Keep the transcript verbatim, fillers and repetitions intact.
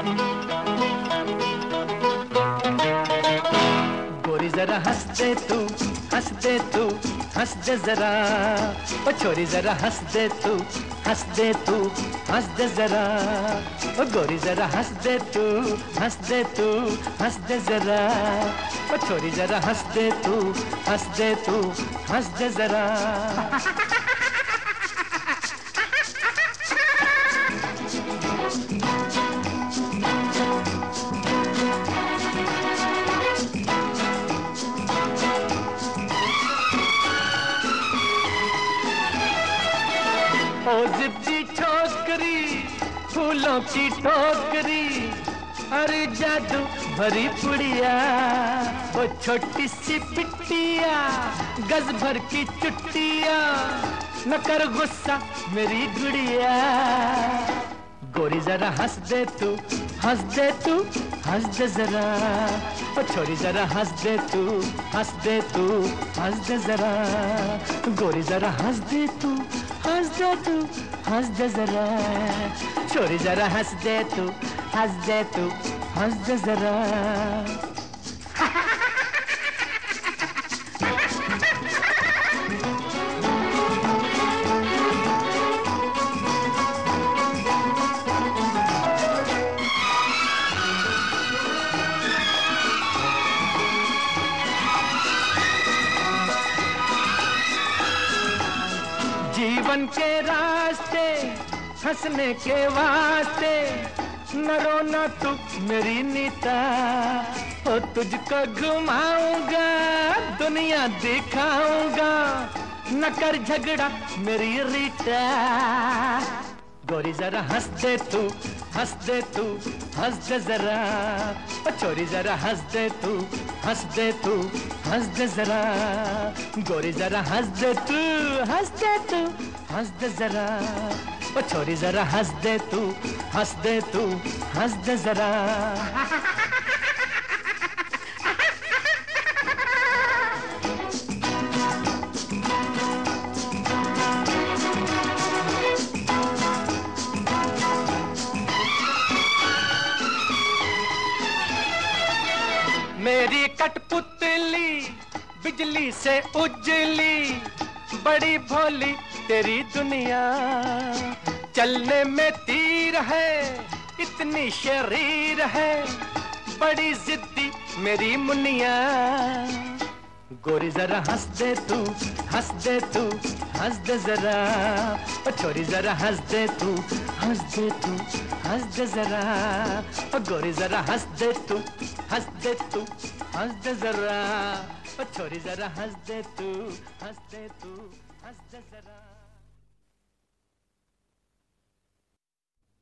गोरी जरा हंस दे तू, हंस दे तू, हंस दे जरा। ओ छोरी जरा हंस दे तू, हंस दे तू, हंस दे जरा। ओ गोरी जरा हंस दे तू, हंस दे तू, हंस दे जरा। ओ छोरी जरा हंस दे तू, हंस दे तू, हंस दे जरा। ओ जिद्दी छोकरी, फूलों की टोकरी, अरे जादू भरी पुड़िया। वो छोटी सी पिट्टिया, गज भर की चुट्टिया, न कर गुस्सा मेरी गुड़िया। गोरी जरा हंस दे तू, हंस दे तू, हंस दे जरा। ओ छोरी जरा हंस दे तू, हंस दे तू, हंस दे जरा। गोरी जरा हंस दे तू, हंस दे तू, हंस दे जरा। छोरी जरा हंस दे तू, हंस दे तू, हंस दे जरा। जीवन के रास्ते हंसने के वास्ते, न रोना तू मेरी नीता। ओ तुझको घुमाऊंगा, दुनिया दिखाऊंगा, न कर झगड़ा मेरी रीता। गोरी जरा हंस दे तू, हंस दे तू, हंस दे जरा। ओ छोरी जरा हंस दे तू, हंस दे तू, हंस दे जरा। गोरी जरा हंस दे तू, हंस दे तू, हंस दे जरा। ओ छोरी जरा हंस दे तू, हंस दे तू, हंस दे जरा। मेरी कठपुतली बिजली से उजली, बड़ी भोली तेरी दुनिया। चलने में तीर है, इतनी शरीर है, बड़ी जिद्दी मेरी मुनिया। गोरी जरा हंस दे तू, हंस दे तू, हंस दे जरा। ओ छोरी जरा हंस दे तू, हंस दे तू, हंस दे जरा। ओ गोरी जरा हंस दे तू, हंस दे तू, हंस दे जरा। ओ छोरी जरा हंस दे तू, हंस दे तू, हंस दे जरा।